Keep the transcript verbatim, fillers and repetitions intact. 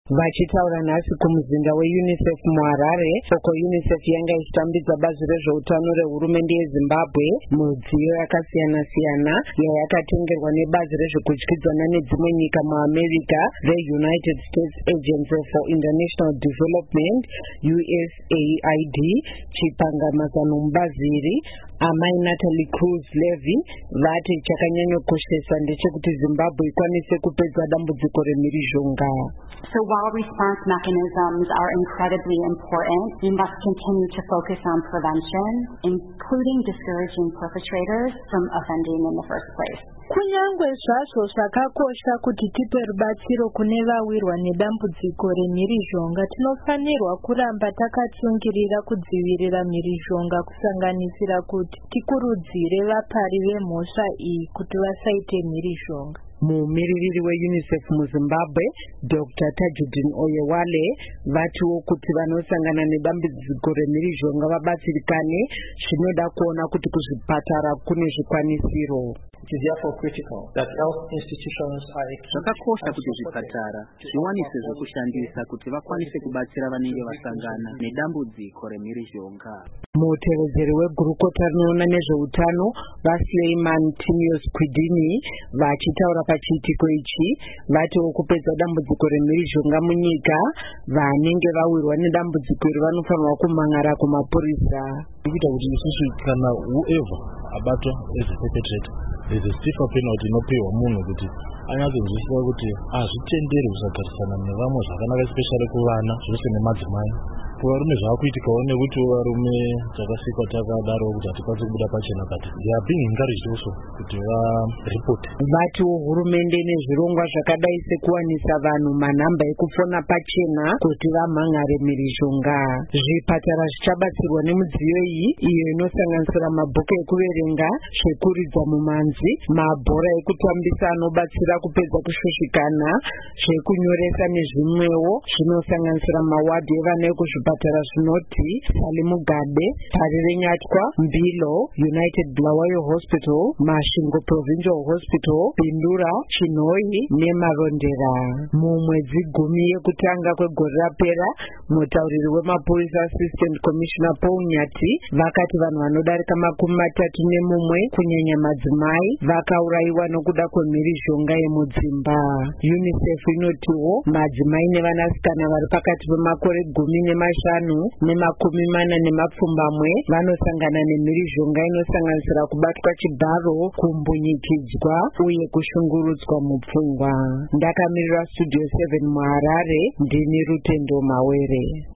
Vachitaura nhasi kumuzinda weUNICEF muHarare, uko UNICEF yanga ichitambidza bazi rezveutano rehurumende yeZimbabwe mudziyo yakasiyana-siyana yayakatengerwa nebazi rezvekudyidzana nedzimwe nyika muAmerica reUnited States Agency for International Development U S A I D. Chipangamazano mubazi iri amai Natalie Cruz Levy vati chakanyanyokoshesa ndechekuti Zimbabwe ikwanise kupedza dambudziko remhirizhonga. So while response mechanisms are incredibly important, we must continue to focus on prevention, including discouraging perpetrators from offending in the first place. Kunyangwe zvazvo zvakakosha kuti tipe rubatsiro kune vawirwa nedambudziko remhirizhonga, tinofanirwa kuramba takatsungirira kudzivirira mhirizhonga, kusanganisira kuti tikurudzire vapari vemhosva iyi kuti vasaite mhirizhonga. Mumiririri weUNICEF muZimbabwe Doctor Tajuddin Oyewale vatiwo kuti vanosangana nedambudziko remhirizhonga vabatsirikane, zvinoda kuona kuti kuzvipatara kune zvikwanisiro. It is therefore critical that health institutions are zvakakosha kuti zvipatara zviwanise zvekushandisa kuti vakwanise kubatsira vanenge vasangana nedambudziko remhirizhonga. Mutevedzeri wegurukota rinoona nezveutano vaSuleiman Timios Kwidini vachitaura pachiitiko ichi vatiwo kupedza dambudziko remhirizhonga munyika, vanenge vawirwa nedambudziko iri vanofanirwa kumhangara kumapurisa. Kuita kuti isusu kana whoever abatwa as a perpetrator there is a stiffer penalty inopiwa munhu kuti anyatsonzwisisa kuti hazvitenderi kusagarisana nevamwe zvakanaka, especially kuvana zvose nemadzimai. Kuvarume zvaakuitikawo nekuti varume takasikwa takadaro kuti hatikwanisi kubuda pachena, but they are being encouraged also kuti varipoti. Vatiwo hurumende nezvirongwa zvakadai sekuwanisa vanhu manhamba ekufona pachena kuti vamhangare mhirizhonga. Zvipatara zvichabatsirwa nemudziyo iyi iyo inosanganisira mabhuku ekuverenga, zvekuridza mumanzi, mabhora ekutambisa anobatsira kupedza kushushikana, zvekunyoresa nezvimwewo zvinosanganisira mawadhi evana ekuzvipatara zvinoti Salimugabe, Parirenyatwa, Mbilo, United Bulawayo Hospital, Masvingo Provincial Hospital, Bindura, Chinhoyi neMarondera. Mumwedzi gumi yekutanga kwegore rapera, mutauriri wemapurisa Assistant Commissioner Paul Nyati vakati vanhu vanodarika makumi matatu nemumwe kunyanya madzimai vakaurayiwa nokuda kwemhirizhonga yemudzimba. UNICEF inotiwo madzimai nevanasikana vari pakati pemakore gumi nemashanu nemakumi mana nemapfumbamwe vanosangana nemhirizhonga inosanganisira kubatwa chibharo, kumbunyikidzwa uye kushungurudzwa mupfungwa. Ndakamirira Studio seven muHarare, ndini Rutendo Mawere.